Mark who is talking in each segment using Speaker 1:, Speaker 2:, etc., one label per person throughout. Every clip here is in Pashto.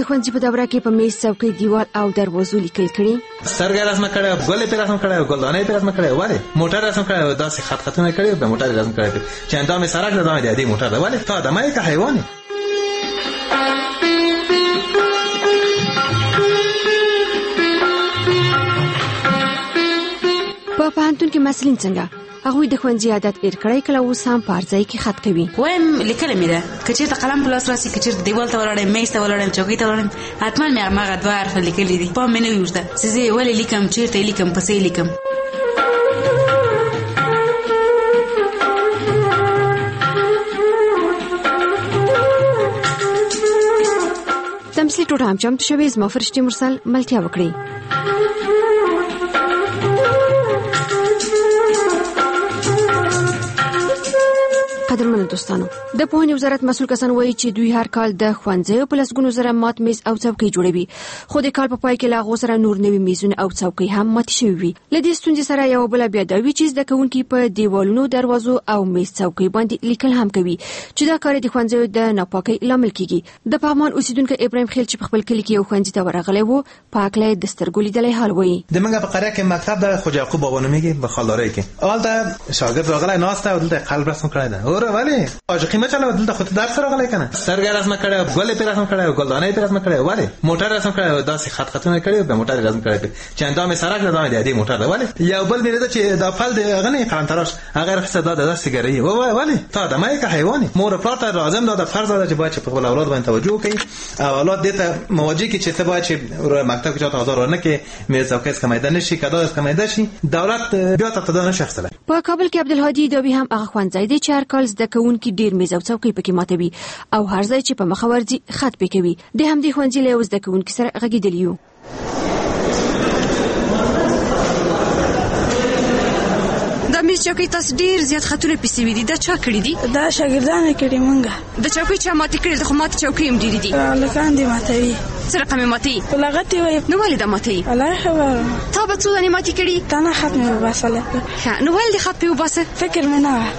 Speaker 1: د ښوونځي په دوره کې په میز څوکۍ دیوال او دروازو لیکل کړي.
Speaker 2: سترګې رسم کړي، ګل په رسم کړي، ګلدانې په رسم کړي، وله موټر رسم کړي، داسې خطونه کړي، په موټر رسم کړي چې اندام سرک نه دی موټر ده، وله تا دمه که حیواني.
Speaker 1: په پوهنتون کې مسلین څنګه هغوی د ښوونځي عادت ایر کړی کله اوس هم په هر ځای کې خط کوي.
Speaker 3: وایم لیکل مې ده که چېرته قلم په لاس راسي، که چېرته دیوال ته ولاړم، میز ته ولاړم، چوکۍ ته ولاړم، حتما مې هماغه دوه حرفه لیکلي دي. پام مې نه وي ورته چې زه یې ولې لیکم، چېرته یې لیکم، پسې یې لیکم.
Speaker 1: تمثیلي ټوټه هم چمتو شوې. زما فرشتې مرسل ملتیا وکړي. قدرمنو دوستانو، د پوهنې وزارت مسؤل کسان وایي چې دوی هر کال د ښوونځیو په لسګونو زره مات میز او څوکۍ جوړوي، خو د کال په پای کې له هغو سره نور نوي میزونه او څوکۍ هم ماتې شوي وي. له دې ستونزې سره یوه بله بیا دا وي چې زده کوونکي په دیوالونو، دروازو او میز څوکۍ باندې لیکل هم کوي چې دا کار د ښوونځیو د ناپاکۍ لامل کیږي. د پغمان اوسیدونکی ابراهیم خیل چې په خپل کلي کې یو ښوونځي ته ورغلی و، پاکلی د سترګو لیدلی حال وایي.
Speaker 2: د موږ په قریه کې مکتب د خواجه یعقوب بابا نومیږي په خالدارۍ کې. هلته شاګرد راغلی ناست او دلته قلب رسم کړی ده. اوره ولې قیمت چلو دلته خود درس راغلی کنه. سترګې رسم کړي، ګل په رسم کړي، ګلدانې په رسم کړي، وله موټر رسم کړي، داسې خطونه کړي، په موټر رسم کړي چې اندام سرک نه دی موټر ده، وله یو بل میره چې د خپل د غنی قلم تراش هغه رخصت داده د سیګاری وله تا دمه که حیواني. مور پلار ته لازم ده فرض ده چې باید په خپل اولاد باندې توجه کوي او اولاد دې ته مواجه کی چې ته باید چې مکتب کې چاته حاضر نه کې میز او کس کمیده نشي کدا اس کمیده شي دولت بیا ته تدان شخصله.
Speaker 1: په کابل کې عبدالهادي دوبی هم هغه ښوونځی دی چې هر کال زده کوونکي ډیر میز او څوکۍ پکې ماتوي او هر ځای چې په مخه ورځي خط پې کوي. د همدې ښوونځي له یو زده کوونکي سره غږېدلي یو. دا میز چوکۍ تاسو ډیر زیات خطونه پې سوي دي، دا چا کړي دي؟
Speaker 4: دا شاګردانو کړي مونږه.
Speaker 1: د چوکۍ چا ماتې کړي؟ خو ماتې چوکۍ هم ډېرې دي.
Speaker 4: هلکان دې ماتوي.
Speaker 1: څه رقم یې ماتوي؟
Speaker 4: په لغتې وایي.
Speaker 1: نو ولې دا ماتوي؟
Speaker 4: الله خبره.
Speaker 1: تا به څو دانې ماتې کړي؟
Speaker 4: تا نه خط مې وباسلی.
Speaker 1: ښه نو ولې دې خط پې وباسه؟
Speaker 4: فکر مې نه وه.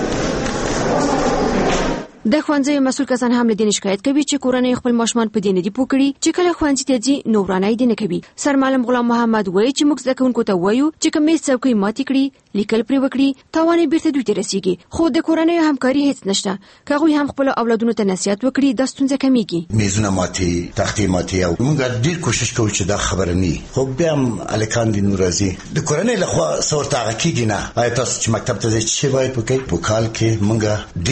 Speaker 1: د ښوونځیو مسؤل کسان هم له دې شکایت کوي چې کورنۍ خپل ماشومان په دې نه دي پوه کړي چې کله ښوونځي ته ځي نو ورانۍ دې نه کوي. سرمعلم غلام محمد وایي چې موږ زده کوونکو ته وایو چې که میز څوکۍ ماتې کړي، لیکل پرې وکړي، تاوان یې بیرته دوی ته رسیږي، خو د کورنیو همکاري هیڅ نشته. که هغوی هم خپلو اولادونو ته نصیحت وکړي دا ستونزه کمیږي.
Speaker 5: میزونه ماتې، تختې ماتې او موږ ډېر کوشش کوو چې دا خبره نه وي، خو بیا هم هلکان دي نو راځي د کورنۍ لخوا څه ورته هغه کېږي نه. آیا تاسو چې مکتب ته ځئ څه شی باید وکړئ؟ په کال کې موږ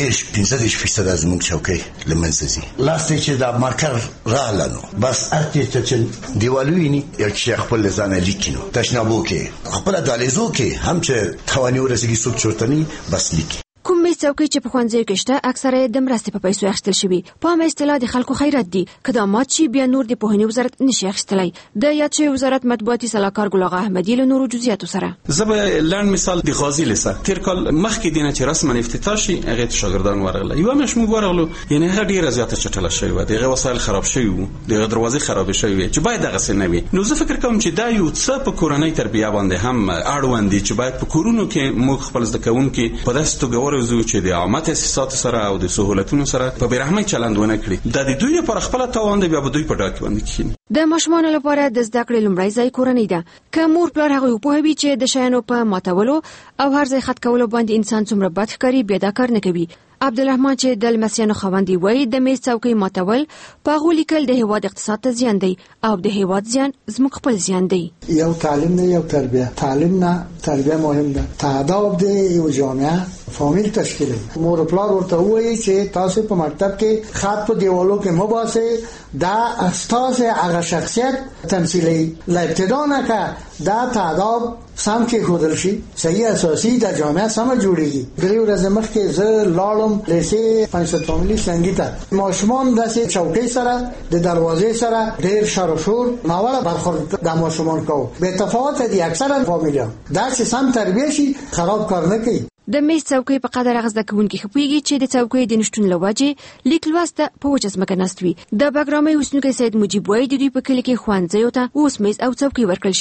Speaker 5: 15% زموږ چوکۍ لمنځه ځي. لاس دی چې دا مارکر راغله نو بس هر چې دیوال وویني یو چې خپل له ځانه لیکي نو تشنابو کې خپله دهلیزو کې هم چې توانې ورسېږي څوک چورته نه بس لیکي.
Speaker 1: کوم میز څوکۍ چې په ښوونځیو کې شته اکثره یې د مرستې په پیسو اخیستل شوي. په عامه اصطلاح د خلکو خیرات دي. که دا مات شي بیا نور د پوهنې وزارت نشي اخیستلی. د یاد شوي وزارت مطبوعاتي سلاکار ګل آغا احمدي له نورو جزئیاتو سره.
Speaker 6: زه به لنډ مثال د غازي لیسه تیر کال مخکې دینه چې رسما افتتاح شي هغه ته شاګردان ورغله. یو مش موږ ورغلو یعنی هغه ډیره زیاته چټله شوی و، دغه وسایل خراب شوی وو، دغه دروازې خراب شوی وي چې باید دغه څه نه وي. نو زه فکر کوم چې دا یو څه په کورنۍ تربیه باندې هم اړوند دي چې باید په کورونو کې موږ خپل زده کوونکي په داسې توګه وروزو چې د عامه تاسیسات سره او د سہولتونو سره په بیرحمۍ چلند ونه کړي. د دوی لپاره خپل توان دی بیا به دوی په ډاکې باندې کښیني.
Speaker 1: د ماشومانو لپاره د زده کړې لومړی ځای کورنۍ ده. که مور پلار هغوی وپوهوي چې د شیانو په ماتولو او هر ځای خط کولو باندې انسان څومره بد ښکاري بیا دا کار نه کوي. عبدالرحمن چې د لمسیانو خاوند وایي د میز څوکۍ ماتول په هغو لیکل د هېواد اقتصاد ته زیان دی او د هېواد زیان زموږ خپل زیان دی.
Speaker 7: یو تعلیم نه یو تربیه، تعلیم نه تربیه مهم ده. تعادل د یو جامعه فامیل تشکیل دی. مور پلار ورته وایي چې تاسو په مکتب کې خط په دیوالو کې مباسه دا استاد هغه شخصیت تمثیلی لا ابتدا نه که دا تعادل سم کې خودل شي صحیح اساسي د جامعه سم جوړيږي. دغه ورځ مخکې زه لاړم لیسې 500 فامیلی څنګه ماشومان داسې چوکۍ سره د دروازې سره ډېر شر او شور ناوړه برخورد د ماشومان کوي. به تفاوت دي اکثرا فامیلیا دا چې سم تربیه شي خراب کار نه کوي.
Speaker 1: د میز څوکۍ په قدر غزده کوونکي خپويږي چې د څوکۍ د نشټون لوجه لیک لوسته په وجه ځمکه نستوي. د باګرامي اوسنوکي سید مجيب وایي د دوی په کلی کې ښوونځیو ته اوس میز او څوکۍ ورکړل شوی. د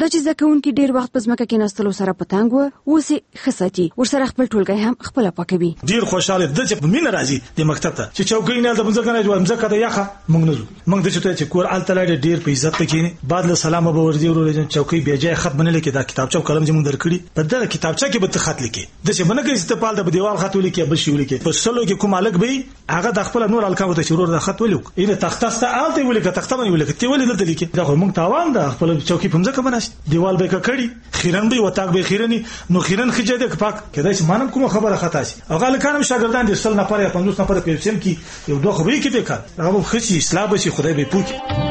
Speaker 1: دا چې زکونکي ډیر وخت په ځمکه کې نستلو سره پتنګ و اوس خصتي ورسره خپل ټولګي هم خپل پاکوي.
Speaker 8: ډیر خوشاله د چې مين راځي د مکتب ته چې چوکۍ نه د ځمکه نه جوړ ځمکه ته یخه موږ نه موږ د چې کور التلاړ ډیر په عزت کې بعد له سلام به ورځي ورو چوکۍ بیا ځای خط بنل کې دا کتابچه او قلم چې موږ درکړي په دغه کتابچه کې به خط لیکي د چې منګه استپال د دیوال خط ولیکي به شی ولیکي په سلو کې کوم الګ به هغه د خپل نور الکاو ته شروع د خط ولیک اینه تخته ست آلته ولیکه تخته باندې ولیکه تی ولې دلته لیکي دا موږ تاوان ده خپل چوکۍ په ځمکه باندې دیوال به کړي خیرن به وتاک به خیرنی نو خیرن خجه د پاک کله چې مانم کوم خبره خطا شي هغه لکانم شاګردان د 100 نفر یا 50 نفر په سیم کې یو دوه خبرې کې به کار هغه خشي اصلاح به شي خدای به پوکي.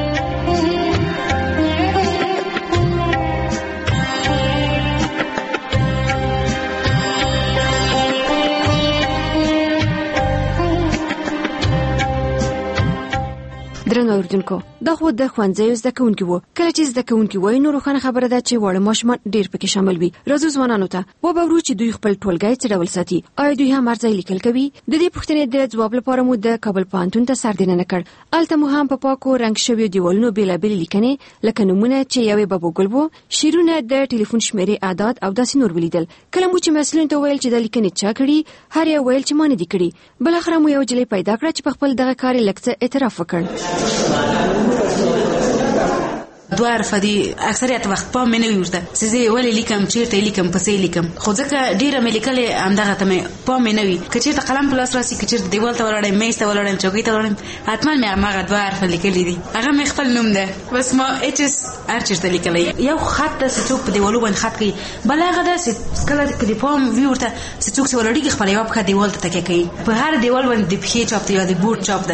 Speaker 1: درنو اوریدونکو دا خو د ښوونځیو زده کوونکي وو کله چې زده کوونکي وای نو روښانه خبره ده چې وړ ماشومان ډیر پکې شامل وي. راځو ځوانانو ته وبورو چې دوی خپل ټولګی څه ډول ساتي آیا دوی هم ارزای لیکل کوي. د دې پوښتنې د جواب لپاره مو د کابل پوهنتون ته سردینه کړ الته مو هم په پاکو رنگ شوی دیوالونو بیلابل لیکنې لکه نمونه چې یوې بابو ګل وو شیرونه د ټلیفون شمیرې اعداد او داسې نور ولیدل. کله مو چې مسلون ته ویل چې د لیکنې چا کړي هر یو ویل چې ما نه دي کړي. بل اخر مو یو جلې پیدا کړ چې په خپل دغه کار لکه اعتراف وکړ.
Speaker 3: دوه حرفه دي اکثریت وخت په منو ورته چې ولې لیکم چیرته لیکم پسې لیکم خو ځکه ډیره مې لیکلې همدغه ته په منوي کچې ته قلم پلاس راسي کچې دیوال ته ولاړم میز ته ولاړم چوکۍ ته ولاړم حتما مې هغه دوه حرفه لیکلې دي هغه مې خپل نوم ده بس ما اچس ارچته لیکلې یو خط د څوک په دیوالو باندې خط کوي بل هغه د کله کلی پام وی ورته څوک څو ولاړی خپل یو په دیوال ته تکي کوي په هر دیوال باندې د پخې چاپ دی یا د بورډ چاپ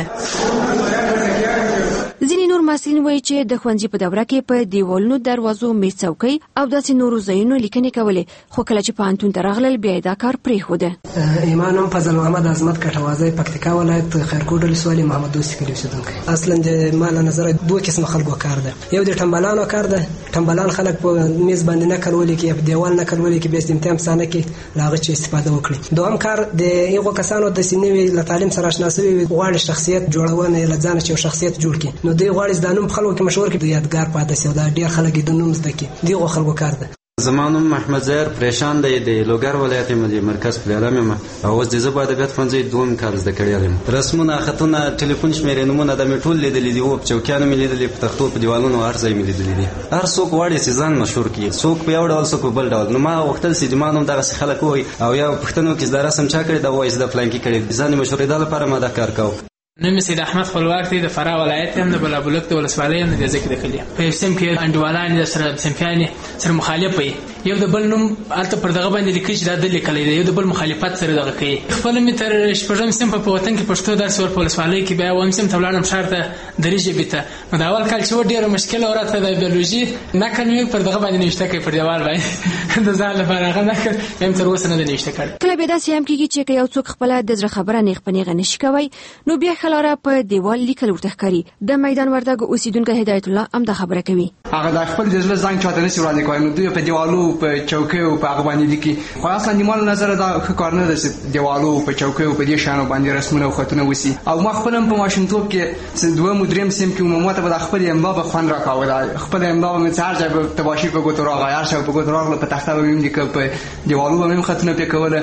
Speaker 3: ده.
Speaker 1: ځینې نور محصلین وایي چې د ښوونځي په دوره کې په دیوالونو دروازو میز څوکۍ او داسې نورو ځایونو لیکنې کولې خو کله چې پوهنتون ته راغلل بیا یې دا کار پرېښوده.
Speaker 9: ایمان فضل محمد عظمت کټوازی پکتیکا ولایت خیرکوټ ولسوالي محمد دوست کلی اوسېدونکی. اصلا د مال نظر دوه قسم خلکو کار ده یو د ټمبلانو کار ده ټمبلان خلک په میز باندې نقل ولیکي په دیوال نقل ولیکي به امتحان سانه کې لاغه چې استفاده وکړي. دوهم کار د یو کسانو د سینوي له تعلیم سره آشنا شوي غواړي شخصیت جوړونه لځانه چې شخصیت جوړ کړي نو دوی غواړي د نوم خلکو کې مشهور کړي د یادګار پاتې شي دا ډیر خلک د نوم زده کړي دی خلکو کار ده.
Speaker 10: زمانم محمد زهر پریشان دی د لوګر ولایت مدیر مرکز پلانم او اوس د زباده ادبیات ښوونځي دوم کار زده کړی یم. رسمونه خطونه ټلیفون شمیرې نمونه د میټول لیدلې دی او په چوکیانو مې لیدلې په تختو په دیوالونو هر ځای مې لیدلې دي. هر څوک واړي چې ځان مشهور کړي څوک په یو ډول څوک په بل ډول. نو ما وختل چې د مانوم دغه خلک وای او یا پښتنو کې د رسم چا کړی دا وایي د فلانکی کړي ځان مشهورېدل لپاره ما دا کار کاوه.
Speaker 11: نوم سید احمد خپلواک دی د فراه ولایت هم د بلابلک د ولسوالۍ هم د ځکه د کلی په سیم کې انډوالان د سره سمفیاني سره مخالف وي یو د بل نوم الته پر دغه باندې لیکي چې دا د لیکلې دی یو د بل مخالفت سره دغه کوي. خپل می تر شپږم سیم په وطن کې پښتو درس ور په ولسوالۍ کې بیا وم سیم تولانم شهر ته درېږي بیت نو دا اول کال چې ډیره مشکل اورته د بیولوژي نکل می پر دغه باندې نشته کوي پر دیوال باندې د ځان لپاره هغه نکل هم تر اوسه نه نشته کړ.
Speaker 1: کله به دا سیم کېږي چې یو څوک خپل د زړه خبره نه خپنیغه نشي کوي نو بیا خلاره په دیوال لیکل ورته ښکاري. د میدان وردګ اوسیدونکو هدایت الله هم دا خبره کوي.
Speaker 12: هغه د خپل د زړه زنګ چاته نشي وړاندې کوي نو دوی په دیوالو په چوکۍ او په هغه باندې لیکي خو اصلا د مال نظر دا کار نه ده چې دیوالو په چوکۍ او په دې شانو باندې رسمونه او خطونه وسی. او ما خپل په ماشینتوب کې چې دوه مدریم سیم کې عمومات به خپل املا به خوان راکاوه خپل املا مې څار ځای په تباشیر په ګوتو راغی هر څه په ګوتو راغله په تخته باندې لیکل په دیوالو باندې خطونه په کوله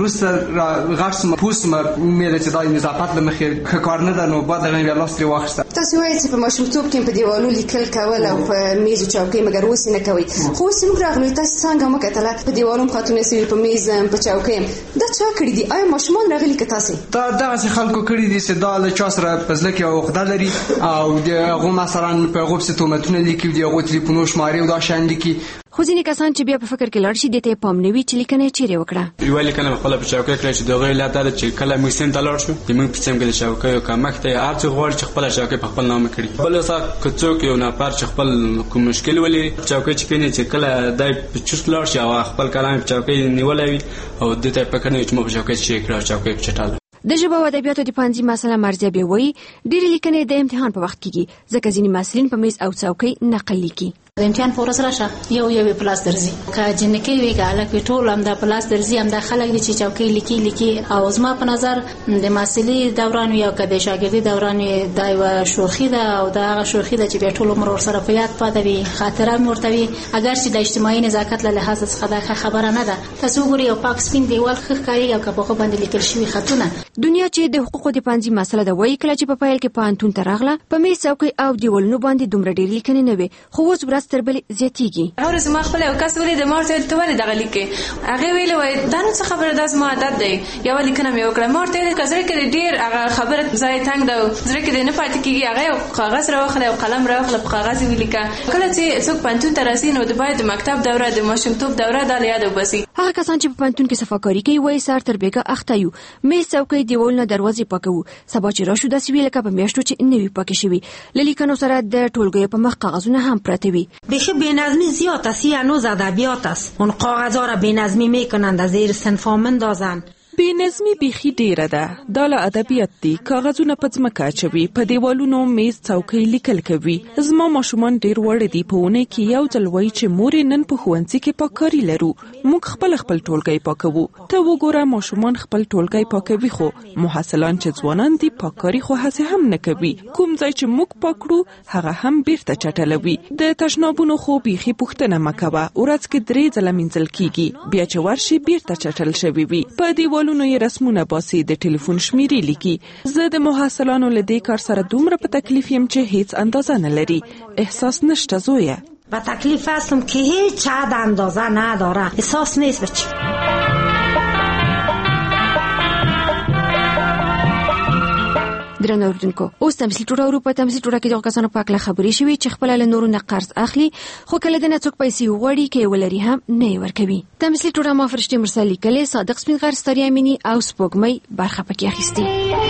Speaker 12: روسته غاښ پوس مې چې دا نظافت لمخې کار نه ده نو بعد غوښتل لاستري واخسته.
Speaker 13: تاسو وایئ چې په ماشینتوب کې په دیوالو لیکل کول او په میز چوکۍ مګر اوس نه کوي خو سیم راغلی تاسو څنګه مکتله په دیوالو خاطونه سوي په میز په چوکۍ دا چا کړی دي آیا ماشومان راغلي که تاسو
Speaker 12: دا دغه خلکو کړی دي چې دا له چا سره په ځل کې او خدای لري او دغه مثلا په غوب ستومتونه لیکي دی او ټلیفون شمارې او دا شان لیکي.
Speaker 1: خو ځینې کسان چې بیا په فکر کې لاړ شي دته پام نه وی چې لیکنه چیرې وکړه.
Speaker 6: یو لیکنه خپل په چوکۍ کې چې دغه لا د چې کله موږ سین تلار شو د موږ په څنګه د چوکۍ او کمکته ارڅ غوړ چې خپل چوکۍ په خپل نام کړی بل څه کڅوک یو نه پر چې خپل کوم مشکل ولې چوکۍ چې کینې چې کله دای په چوس لاړ شي او خپل کلام په چوکۍ نیولې او دته په کنه چې مو په چوکۍ چې کړو چوکۍ په چټاله.
Speaker 1: د ژبه او ادبیاتو د پوهنځي مسله مرزیه به وایي ډېرې لیکنې د امتحان په وخت کېږي ځکه ځینې محصلین په میز او څوکۍ نقل لیکي.
Speaker 14: د امتحان په ورځ راشه یو پلاس درځي که جنکۍ وي که هلک وي ټول همدا پلاس درځي همدا خلک دي چې چوکۍ لیکي او زما په نظر د محصلي دوران وي او که د شاګردي دوران وي دا یوه شوخي ده او دا هغه شوخي ده چې بیا ټول عمر ورسره په یاد پاتې وي خاطره مې ورته وي اگر چې د اجتماعي نزاکت له لحاظ څخه دا ښه خبره نه ده. تاسو وګورئ یو پاک سپین دیوال ښه ښکاري او که په هغه باندې لیکل شوي خطونه.
Speaker 1: دنیا چې د حقوقو د پانځي مسله ده وایي کله چې په پیل کې پوهنتون ته راغله په میز څوکۍ او دیوالونو باندې دومره ډېر لیکنې نه وي خو اوس ورځ تر بلې زیاتېږي.
Speaker 15: هر زما خپل یو کس ولید ما ورته ته ولې دغه لیکې هغه ویل وای دا نو څه خبره ده زما عادت دی یو لیکنه مې وکړه ما ورته کزره کې ډېر هغه خبره ځای تنگ ده زره کې نه پاتې کیږي هغه یو کاغذ راوخله او قلم راوخله په کاغذ ولیکه کله چې څوک پوهنتون ته راځي نو د باید د مکتب دوره د ماشومتوب دوره د یاد وباسي.
Speaker 1: هغه کسان چې په پوهنتون کې صفاکاري کوي وایي سار تر بیګه اخته یو میز څوکۍ دیوالونه دروازې پاکوو سبا چې راشو داسې وی لکه په میاشتو چې نوي پاکې شوي له لیکنو سره د ټولګیو په مخ کاغذونه هم پراته وي.
Speaker 16: بیخی بی‌نظمی زیاد است یه هنوز ادبیات است اون کاغذها را بی‌نظمی میکنند از زیر صنفا مندازند.
Speaker 17: بی‌نظمی بیخي ډیره ده دا له ادبیات دي کاغذونه په ځمکه اچوي په دیوالونو میز څوکۍ لیکل کوي. زما ماشومان ډیر وړ دي په اونۍ کې یو ځل وایي چې مور نن په ښوونځي کې پاککاري لرو موږ خپل ټولګی پاکوو. ته وګوره ماشومان خپل ټولګی پاکوي خو محصلان چې ځوانان دي پاککاري خو هڅه هم نه کوي. کوم ځای چې موږ پاکړو هغه هم بیرته چټلوي. د تشنابونو خو بیخي پوښتنه مه کوه ورځ کې 3 ځله مینځل کیږي بیا چې ورشي بیرته چټل شوي وي. په دیوالونو یې رسمونه باسي د ټلیفون شمیرې لیکي. زه د محصلانو له دې کار سره دومره په تکلیف یم چې هیڅ اندازه نه لري. احساس نشته زویه.
Speaker 16: با تکلیف هستم که هیچ حد اندازه نداره احساس نیست بچه.
Speaker 1: درنو اوریدونکو اوس تمثیل ټوله اروپا تمثیل ټوله کې د کسانو په اړه خبرې شوي چې خپل له نورو نه قرض اخلي خو کله د نڅوک پیسې وغواړي کې ولري هم نه ورکوي. تمثیل ټوله ما فرشتي مرسل لیکلې صادق سپین غر ستړي امینی او سپوږمۍ برخه پکې اخیستي.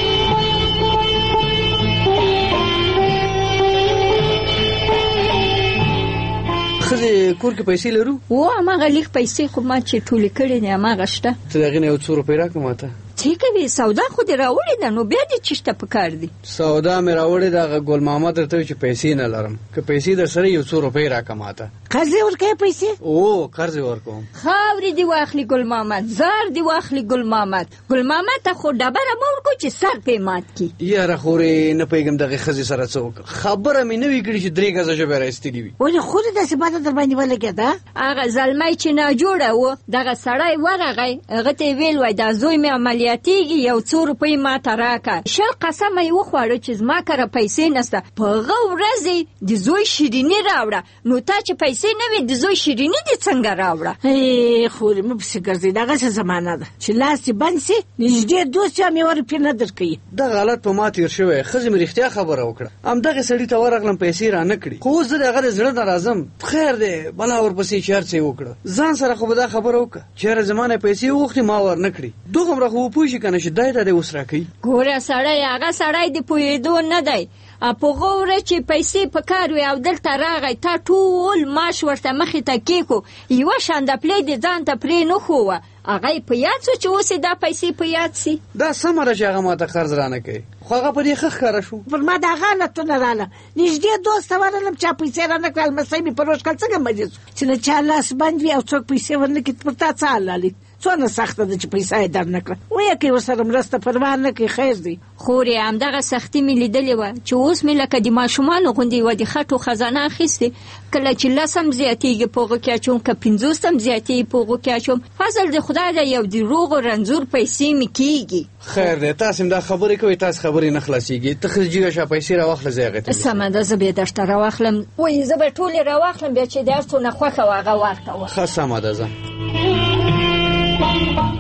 Speaker 18: خزه کور کې پیسې لرو
Speaker 19: و هغه لیک پیسې خو ما چې ټولې کړې نه ما غشته
Speaker 18: ته دغه نه 200 روپۍ راکړم ماته
Speaker 19: چې کوي سودا خو دې راوړې ده نو بیا دې چشته پکار دي
Speaker 18: سودا مې راوړې ده ګل محمد درته چې پیسې نه لرم که پیسې در سره 100 روپۍ راکړم ماته
Speaker 19: قرض ورکې پیسې
Speaker 18: او قرض ورکوم
Speaker 19: خاورې دی واخلي ګل محمد زار دی واخلي ګل محمد ته خو ډبره مور کو چې سر په مات کی
Speaker 18: یاره خورې نه پیګم دغه خزي سره څوک خبره مې نه وی کړی چې 3 غزه جوړه راستلی وي
Speaker 19: ولې خود د سباده در باندې ولګه ده هغه زلمای چې نه جوړه و دغه سړی ورغی هغه ته ویل وای دا زوی مې عملیاتیږي یو 100 روپۍ ما ته راکړه شل قسم یې وخوړ چې زما کره پیسې نشته په غوړه د زوی شیرینی راوړه نو تا چې پیسې نه وي د زوی شیرینی دې څنګه راوړه خورې مې په ګرځي دغه څه زمانہ ده چې لاس بند سي نږدې دوست مې ورپې نه درکې
Speaker 18: دا غلط په ما تیر شوی خزم رښتیا خبره وکړه ام دغه سړی ته ورغلم پیسې را نه کړې خو زه دغه زړه ناراضم خیر دی بلا ورپسې چارڅې وکړه ځان سره خو دا خبره وکړه چې زمانه پیسې وختي ما ور نه کړې دوغم راخو پوښی کنه چې دای ته اوس راکې
Speaker 19: ګوره سړی هغه سړی دی پوهېدو نه دی په غوړه چې پیسې په کار وي او دلته راغی تا ټول ماش ورته مخې ته کېکو یوه شاندپلې دې ځان ته پرې نه ښووه هغه یې په یاد شو چې اوس یې دا پیسې په یاد سي
Speaker 18: دا سمه ده چې هغه ماته قرض رانه کوي خو هغه په دې ښه ښکاره شو
Speaker 19: پر ما د هغه حالتونه راله نږدې دوست ته ورغلم چا پیسې رانه کړه لمسی مې په روژ کال څنګه مریض چې نه چا لاس بند وي او څوک پیسې ورنه کړي پر تا څه حال لالي څونه سخته ده چې پیسې یې در نه کړه وایه که یې ورسره مرسته پروا نه کوي خیر دی خورې همدغه سختي مې لیدلې وه چې اوس مې لکه د ماشومانو غوندې یوه د خټو خزانه اخیستې کله چې 10 هم زیاتېږي په هغو کې اچوم که 50 هم زیاتېږي په هغو کې اچوم فضل د خدای ده یو د روغ و رنځور پیسې مې کېږي
Speaker 18: خیر دی تاسې هم دا خبرې کوئ تاسې خبرې نه خلاصېږي ته ښه جیږه شه پیسې راواخله زه هغې ته
Speaker 19: سمه ده زه به یې درته راواخلم وایي زه به ټولې راواخلم بیا چې د هر څونه خوښه وه هغه ورکوه
Speaker 18: ښه سمه ده ځه